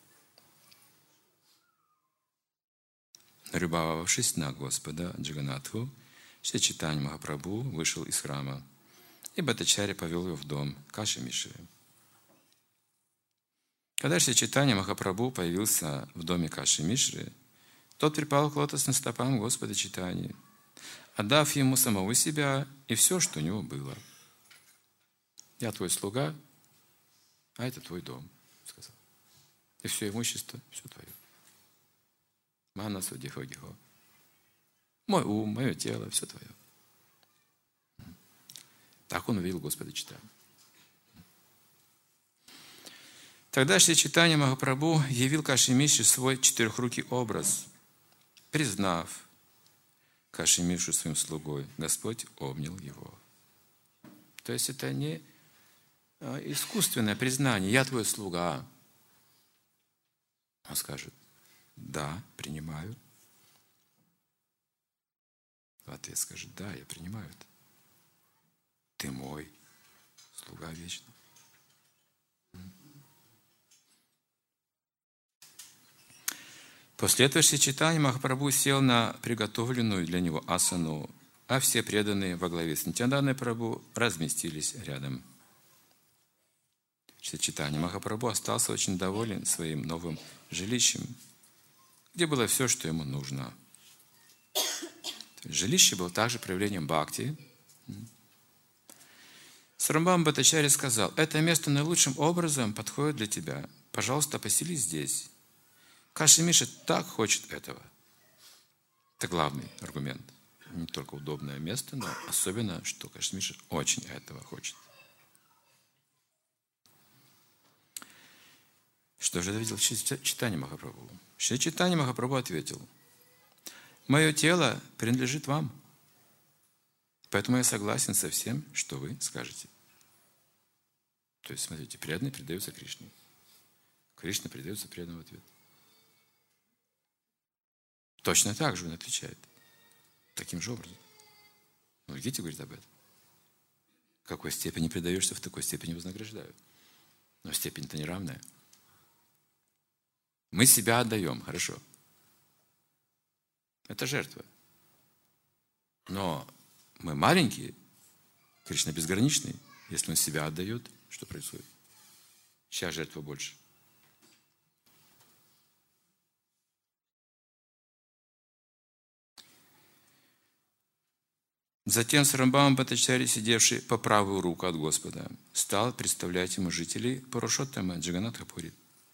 Налюбовавшись на Господа Джаганатху, Шри Чайтанья Махапрабху вышел из храма, и Бхаттачарья повел его в дом Каши Мишры. Когда Шри Чайтанья Махапрабху появился в доме Каши Мишры, тот припал к лотосным стопам Господа Чайтаньи, отдав ему самого себя и все, что у него было. «Я твой слуга, а это твой дом», — сказал. «И все имущество, все твое. Манасу дихо-гихо. Мой ум, мое тело, все твое». Так он увидел Господа Чайтанью. Тогда Шри Чайтанья Махапрабху явил Каши Мишре свой четырехрукий образ. Признав Каши Мишу своим слугой, Господь обнял его. То есть это не искусственное признание: «Я твой слуга». Он скажет: «Да, принимаю». В ответ скажет: «Да, я принимаю это. Ты мой слуга вечный». После этого Шри Чайтанья Махапрабху сел на приготовленную для него асану, а все преданные во главе с Нитьянандой Прабху разместились рядом. Шри Чайтанья Махапрабху остался очень доволен своим новым жилищем, где было все, что ему нужно. Жилище было также проявлением бхакти. Сарамбхам Бхаттачарья сказал: «Это место наилучшим образом подходит для тебя. Пожалуйста, поселись здесь. Каши Миша так хочет этого». Это главный аргумент. Не только удобное место, но особенно, что Каши Миша очень этого хочет. Что же ответил Шри Чайтанья Махапрабху? Шри Чайтанья Махапрабху ответил: «Мое тело принадлежит вам, поэтому я согласен со всем, что вы скажете». То есть, смотрите, преданный предается Кришне. Кришна предается преданному в ответ. Точно так же он отвечает. Таким же образом. Но Гите говорит об этом. В какой степени предаешься, в такой степени вознаграждают. Но степень-то неравная. Мы себя отдаем, хорошо. Это жертва. Но мы маленькие, Кришна безграничный. Если он себя отдает, что происходит? Чья жертва больше? Затем Сарамбхава Бхаттачарья, сидевший по правую руку от Господа, стал представлять ему жителей Пурушоттама Джаганатха-пури.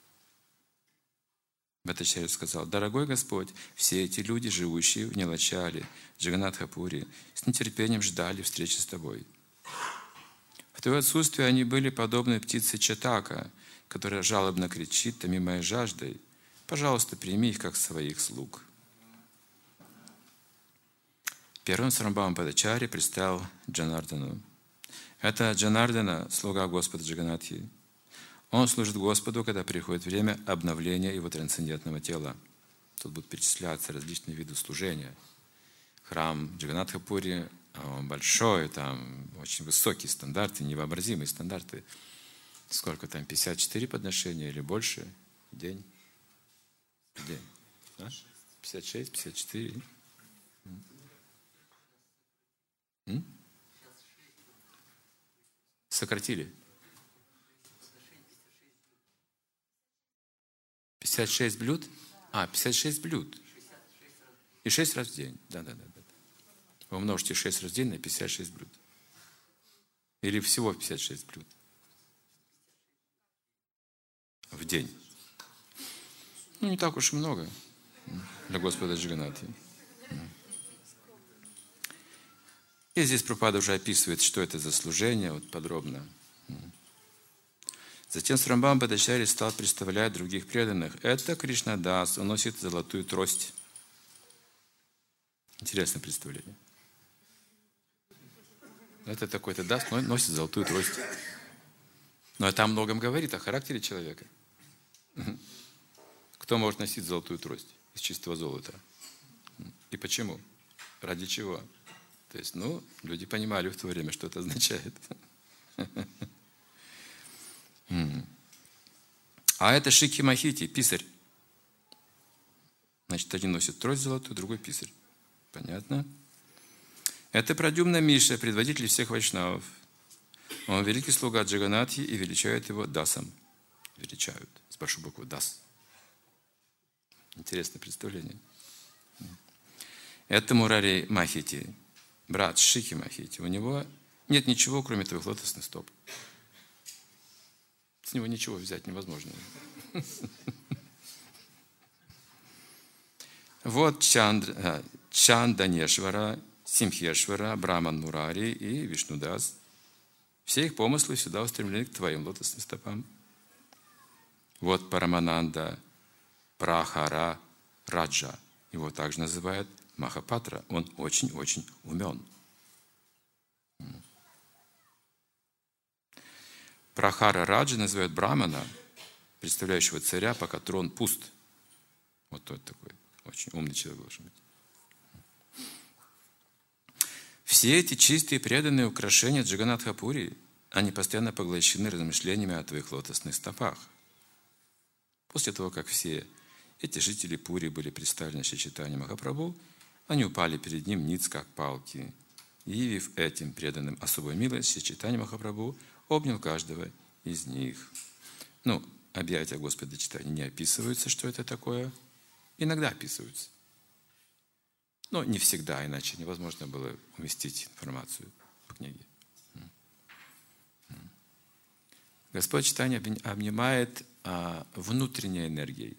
Бхаттачарья сказал: «Дорогой Господь, все эти люди, живущие в Нилачале, Джаганатха-пури, с нетерпением ждали встречи с Тобой. В Твое отсутствие они были подобны птице Чатака, которая жалобно кричит, томимая жаждой. Пожалуйста, прими их как своих слуг». Первым Сарамбхава Бхаттачарья представил Джанардану. Это Джанардана, слуга Господа Джаганатхи. Он служит Господу, когда приходит время обновления его трансцендентного тела. Тут будут перечисляться различные виды служения. Храм Джаганатха-пури большой, там очень высокие стандарты, невообразимые стандарты. Сколько там, 54 подношения или больше в день? В день. 56, 54. Сократили. 56 блюд? 56 блюд. И 6 раз в день. Да. Вы умножите 6 раз в день на 56 блюд. Или всего 56 блюд. В день. Не так уж и много для Господа Джаганатхи. И здесь Прабхупада уже описывает, что это за служение, вот подробно. Затем Сарамбхава Бхаттачарья стал представлять других преданных. Это Кришнадас, он носит золотую трость. Интересное представление. Это такой-то Дас, но носит золотую трость. Но это о многом говорит, о характере человека. Кто может носить золотую трость из чистого золота? И почему? Ради чего? То есть, люди понимали в то время, что это означает. А это Шикхи Махити, писарь. Значит, один носит трость золотую, другой писарь. Понятно? Это Прадюмна Миша, предводитель всех вайшнавов. Он великий слуга Джаганатхи и величают его Дасом. Величают с большой буквы Дас. Интересное представление. Это Мурари Махити, брат Шикхи Махити. У него нет ничего, кроме твоих лотосных стоп. С него ничего взять невозможно. Вот Чанданешвара, Симхешвара, Браман Мурари и Вишнудас. Все их помыслы сюда устремлены к твоим лотосным стопам. Вот Парамананда, Прахара, Раджа. Его также называют Махапатра. Он очень-очень умен. Прахара Раджа называют Брамана, представляющего царя, пока трон пуст. Вот тот такой. Очень умный человек должен быть. Все эти чистые преданные украшения Джаганатха-пури, они постоянно поглощены размышлениями о твоих лотосных стопах. После того, как все эти жители Пури были представлены Шри Чайтанья Махапрабху, они упали перед ним ниц, как палки. И, явив этим преданным особую милость, Шри Чайтанья Махапрабху обнял каждого из них. Объятия Господа Чайтаньи не описываются, что это такое. Иногда описываются. Но не всегда, иначе невозможно было уместить информацию в книге. Господь Чайтанья обнимает внутренней энергией.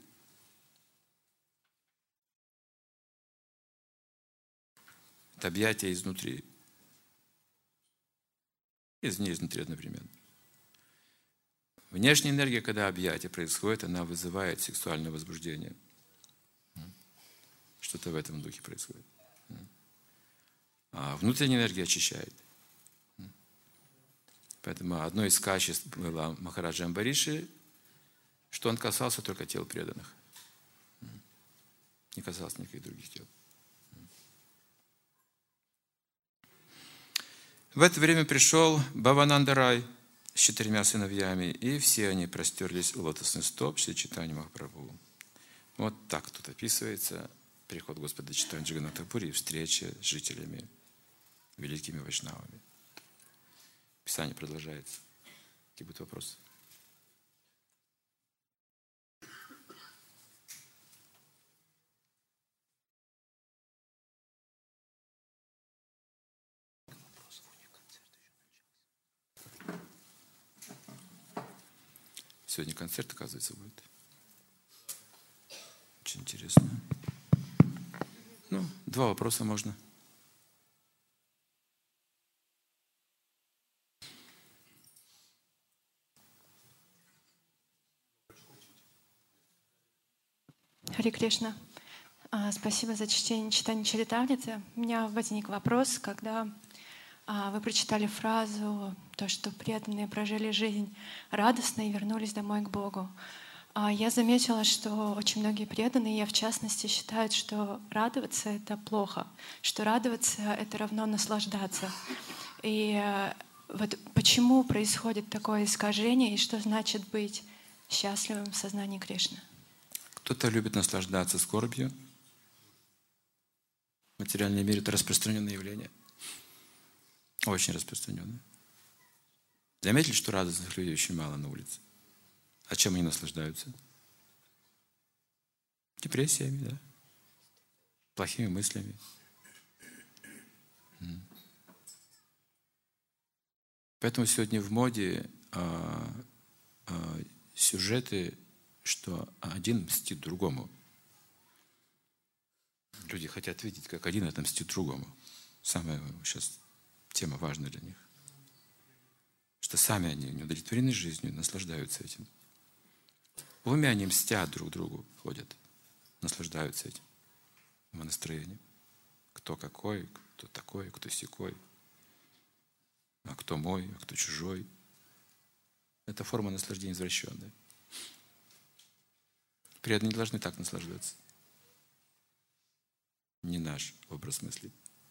Это объятие изнутри. Извне и изнутри одновременно. Внешняя энергия, когда объятие происходит, она вызывает сексуальное возбуждение. Что-то в этом духе происходит. А внутренняя энергия очищает. Поэтому одно из качеств было Махараджа Амбариши, что он касался только тел преданных. Не касался никаких других тел. В это время пришел Бхавананда Рай с 4 сыновьями, и все они простерлись у лотосных стоп Шри Чайтаньи Махапрабху. Вот так тут описывается приход Господа Чайтаньи Джаганатха-пури и встреча с жителями, великими вайшнавами. Писание продолжается. Какие будут вопросы? Сегодня концерт, оказывается, будет. Очень интересно. Ну, 2 вопроса можно. Харе Кришна. Спасибо за читание Чаритамриты. У меня возник вопрос, когда вы прочитали фразу, то, что преданные прожили жизнь радостно и вернулись домой к Богу. Я заметила, что очень многие преданные, я в частности, считают, что радоваться — это плохо, что радоваться — это равно наслаждаться. И вот почему происходит такое искажение, и что значит быть счастливым в сознании Кришны? Кто-то любит наслаждаться скорбью. В материальном мире это распространенное явление. Очень распространенное. Заметили, что радостных людей очень мало на улице? А чем они наслаждаются? Депрессиями, да? Плохими мыслями. Поэтому сегодня в моде сюжеты, что один мстит другому. Люди хотят видеть, как один отомстит другому. Самая сейчас тема важная для них. Что сами они не удовлетворены жизнью, наслаждаются этим. В уме они мстят друг другу, ходят, наслаждаются этим настроением. Кто какой, кто такой, кто сякой. А кто мой, а кто чужой. Это форма наслаждения извращенная. Преданные не должны так наслаждаться. Не наш образ мысли.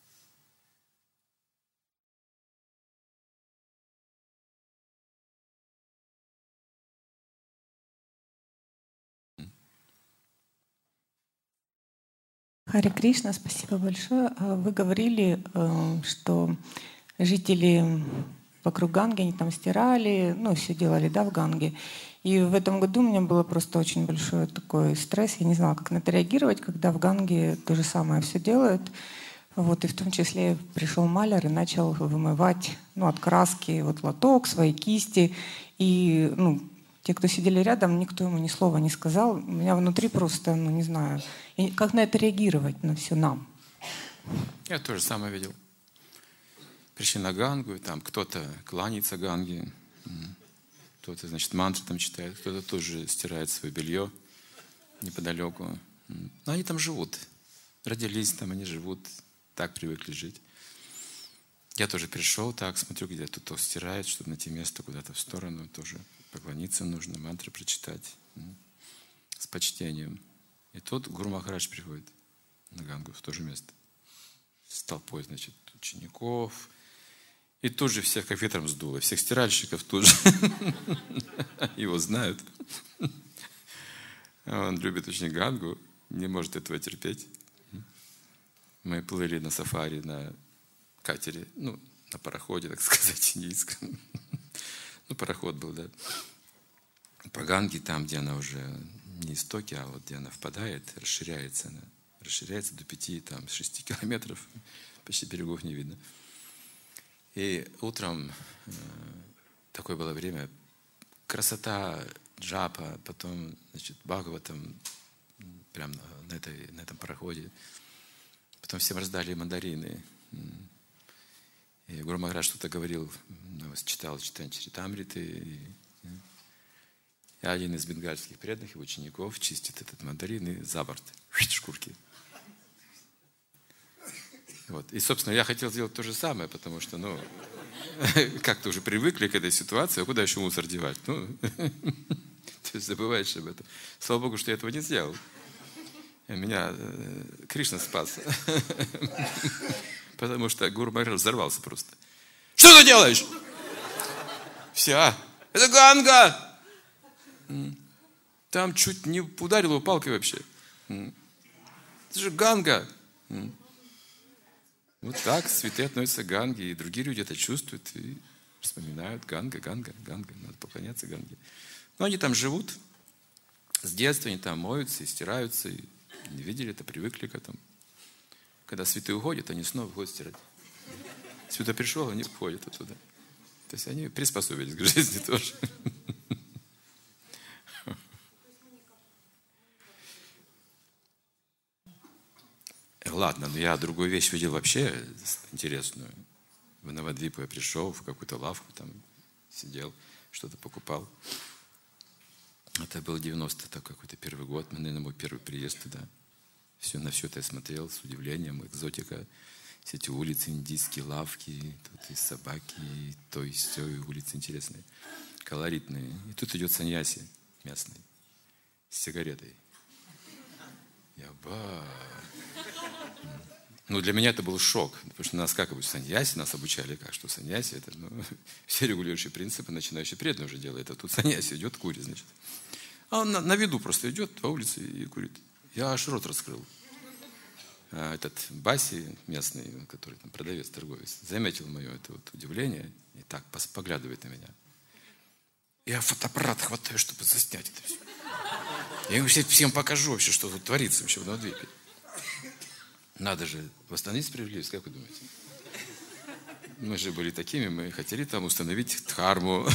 Харе Кришна, спасибо большое. Вы говорили, что жители вокруг Ганги, они там стирали, ну, все делали, да, в Ганге. И в этом году у меня было просто очень большой такой стресс. Я не знала, как на это реагировать, когда в Ганге то же самое все делают. Вот, и в том числе пришел маляр и начал вымывать, ну, от краски вот лоток, свои кисти. И, ну, те, кто сидели рядом, никто ему ни слова не сказал. У меня внутри просто, ну, не знаю, как на это реагировать, на все нам. Я тоже самое видел. Пришли на Гангу, и там кто-то кланяется Ганге, кто-то, значит, мантры там читает, кто-то тоже стирает свое белье неподалеку. Но они там живут. Родились там, они живут, так привыкли жить. Я тоже пришел, так, смотрю, где кто-то стирает, чтобы найти место куда-то в сторону, тоже поклониться нужно, мантры прочитать с почтением. И тут Гуру Махарадж приходит на Гангу, в то же место. С толпой, значит, учеников. И тут же всех как ветром сдуло. Всех стиральщиков тут же. Его знают. Он любит очень Гангу, не может этого терпеть. Мы плыли на сафари, на катере, ну, на пароходе, так сказать, индийском. Ну, пароход был, да. По Ганге, там, где она уже не истоки, а вот где она впадает, расширяется она. Расширяется до 5-6 километров. Почти берегов не видно. И утром такое было время. Красота, джапа, потом, значит, Бхагаватам, прям на этом пароходе. Потом всем раздали мандарины. И Гуру Махарадж что-то говорил, читал читание Чаритамриты. И один из бенгальских преданных, его учеников, чистит этот мандарин и за борт, шкурки. Вот. И, собственно, я хотел сделать то же самое, потому что, ну, как-то уже привыкли к этой ситуации, а куда еще мусор девать? Ну, ты забываешь об этом. Слава Богу, что я этого не сделал. Меня Кришна спас. Потому что Гуру Махарадж взорвался просто. Что ты делаешь? Все. Это Ганга! Там чуть не ударил его палкой вообще. Это же Ганга. Вот так святые относятся к Ганге. И другие люди это чувствуют и вспоминают. Ганга, Ганга, Ганга. Надо поклоняться Ганге. Но они там живут. С детства они там моются и стираются. И не видели это, привыкли к этому. Когда святые уходят, они снова выходят стирать. Святой пришел, они уходят оттуда. То есть они приспособились к жизни тоже. ладно, но я другую вещь видел вообще интересную. В Навадвипу я пришел, в какую-то лавку там сидел, что-то покупал. Это был 90-й какой-то первый год, наверное, мой первый приезд туда. На все это я смотрел с удивлением, экзотика. Все эти улицы, индийские лавки, тут и собаки, и то, и все, и улицы интересные, колоритные. И тут идет саньяси местный с сигаретой. Ну, для меня это был шок, потому что нас как саньяси, нас обучали как, что саньяси это все регулирующие принципы, начинающий преданный уже делает, а тут саньяси идет, курит, значит. А он на виду просто идет по улице и курит. Я аж рот раскрыл. А этот Баси местный, который там продавец, торговец, заметил мое это вот удивление и так поглядывает на меня. Я фотоаппарат хватаю, чтобы заснять это все. Я ему всем покажу вообще, что тут творится вообще в Навадвипе. Надо же восстановить справедливость, как вы думаете? Мы же были такими, мы хотели там установить дхарму.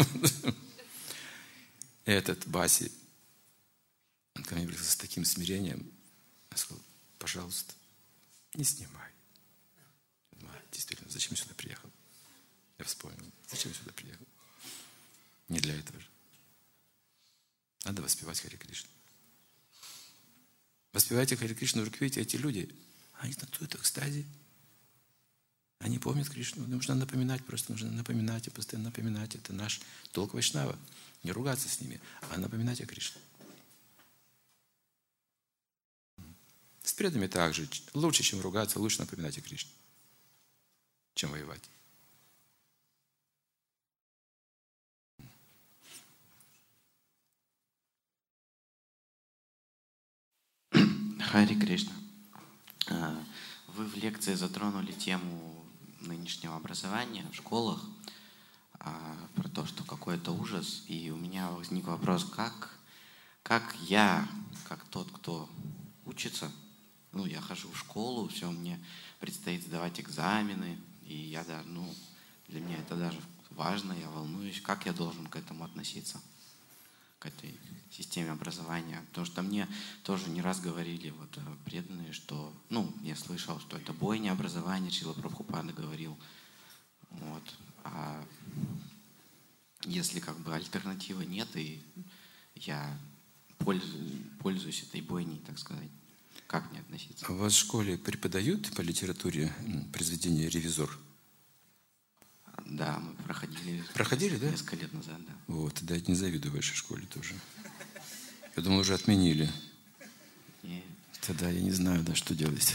Этот Баси, он ко мне пришел с таким смирением. Я сказал, пожалуйста, не снимай. Действительно, зачем сюда приехал? Я вспомнил, зачем сюда приехал? Не для этого же. Надо воспевать Харе Кришну. Воспевайте Харе Кришну, вы видите, эти люди, они танцуют в экстазе. Они помнят Кришну. Нужно напоминать, просто нужно напоминать и постоянно напоминать. Это наш долг вайшнава. Не ругаться с ними, а напоминать о Кришне. С преданными также. Лучше, чем ругаться, лучше напоминать о Кришне, чем воевать. Харе Кришна. Вы в лекции затронули тему нынешнего образования в школах, про то, что какой-то ужас. И у меня возник вопрос, как я, как тот, кто учится, я хожу в школу, все, мне предстоит сдавать экзамены, и я для меня это даже важно, я волнуюсь, как я должен к этому относиться, к этой системе образования. Потому что мне тоже не раз говорили преданные, что, я слышал, что это бойня образования, Шрила Прабхупада говорил. А если альтернативы нет, и я пользуюсь этой бойней, так сказать, как мне относиться? А у вас в школе преподают по литературе произведения «Ревизор»? Да, мы проходили. Проходили, да? Несколько лет назад, да. Вот, тогда я не завидую вашей школе тоже. Я думал, уже отменили. Нет. Тогда я не знаю, что делать.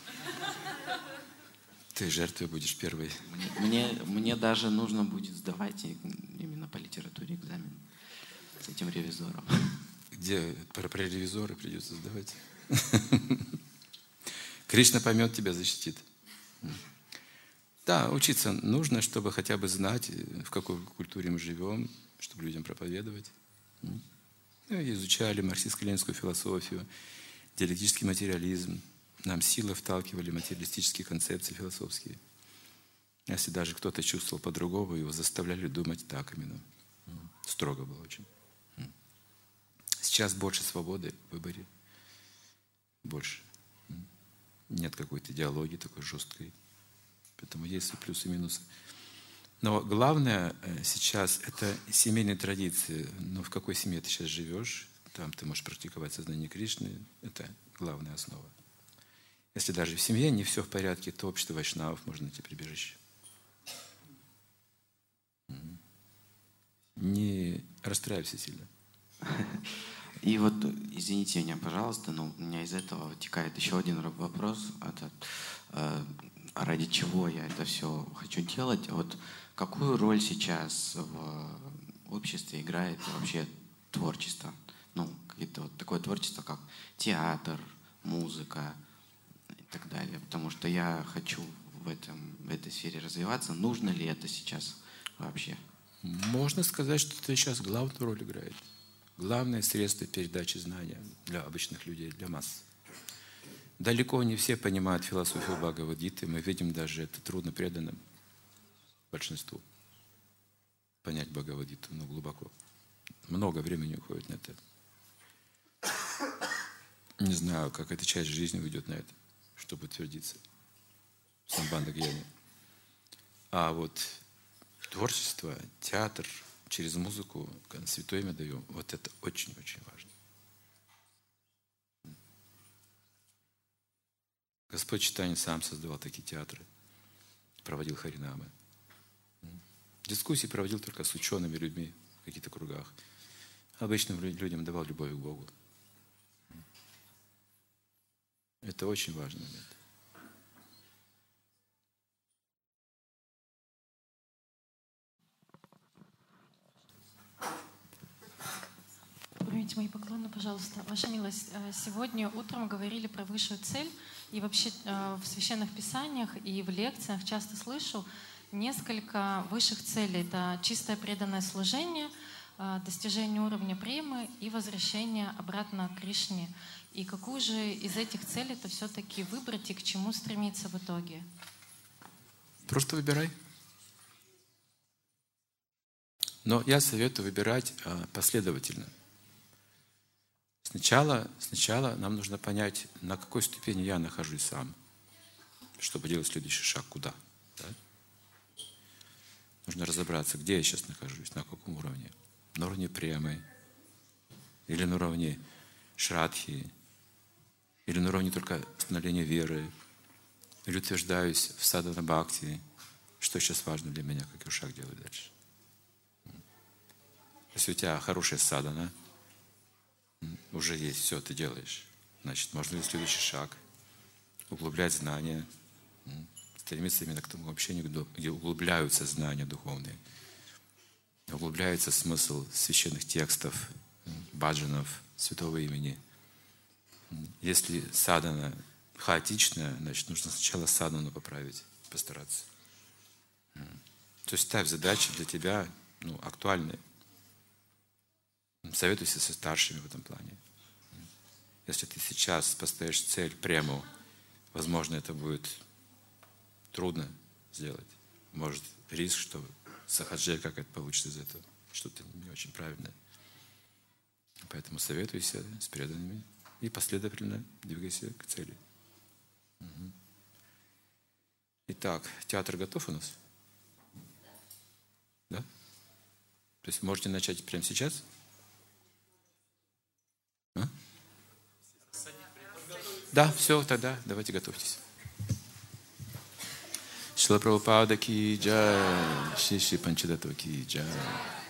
Ты жертвой будешь первой. Мне даже нужно будет сдавать именно по литературе экзамен с этим ревизором. Где про ревизора придется сдавать? Кришна поймет тебя, защитит. Да, учиться нужно, чтобы хотя бы знать, в какой культуре мы живем, чтобы людям проповедовать. Изучали марксистско-ленинскую философию, диалектический материализм. Нам силой вталкивали материалистические концепции философские. Если даже кто-то чувствовал по-другому, его заставляли думать так именно. Строго было очень. Сейчас больше свободы в выборе. Больше. Нет какой-то идеологии такой жесткой. Поэтому есть и плюсы, и минусы. Но главное сейчас – это семейные традиции. Но в какой семье ты сейчас живешь, там ты можешь практиковать сознание Кришны. Это главная основа. Если даже в семье не все в порядке, то общество вайшнавов можно найти прибежище. Не расстраивайся сильно. И извините меня, пожалуйста, но у меня из этого вытекает еще один вопрос. Ради чего я это все хочу делать? Какую роль сейчас в обществе играет вообще творчество? Какое-то такое творчество, как театр, музыка и так далее. Потому что я хочу в этой сфере развиваться. Нужно ли это сейчас вообще? Можно сказать, что это сейчас главную роль играет. Главное средство передачи знания для обычных людей, для масс. Далеко не все понимают философию Бхагавад-гиты. Мы видим, даже это трудно преданным большинству понять Бхагавад-гиту, но глубоко. Много времени уходит на это. Не знаю, как эта часть жизни уйдет на это. чтобы утвердиться в самбандха-гьяне. А вот творчество, театр, через музыку, когда святое имя даем, вот это очень-очень важно. Господь Чайтанья сам создавал такие театры, проводил харинамы. Дискуссии проводил только с учеными людьми в каких-то кругах. Обычным людям давал любовь к Богу. Это очень важный момент. Примите мои поклоны, пожалуйста. Ваша милость, сегодня утром говорили про высшую цель, и вообще в священных писаниях и в лекциях часто слышу несколько высших целей. Это чистое преданное служение, достижение уровня премы и возвращение обратно к Кришне. И какую же из этих целей-то все-таки выбрать и к чему стремиться в итоге? Просто выбирай. Но я советую выбирать последовательно. Сначала нам нужно понять, на какой ступени я нахожусь сам, чтобы делать следующий шаг куда. Да? Нужно разобраться, где я сейчас нахожусь, на каком уровне. На уровне премы, или на уровне шрадхи, или на уровне только становления веры, или утверждаюсь в садхана бхакти, что сейчас важно для меня, какой шаг делать дальше. Если у тебя хорошая садхана, уже есть, все, ты делаешь. Значит, можно делать следующий шаг, углублять знания, стремиться именно к тому общению, где углубляются знания духовные, углубляется смысл священных текстов, баджанов, святого имени. Если садхана хаотичная, значит, нужно сначала садхану поправить, постараться. То есть ставь задачи для тебя актуальные. Советуйся со старшими в этом плане. Если ты сейчас поставишь цель прему, возможно, это будет трудно сделать. Может, риск, что сахаджи как-то получится из этого. Что-то не очень правильное. Поэтому советуйся с преданными и последовательно двигайся к цели. Итак, театр готов у нас? Да? То есть можете начать прямо сейчас? Да, все, тогда давайте готовьтесь. Шрила Прабхупада ки джай, Шри Шри Панчататтва ки джай.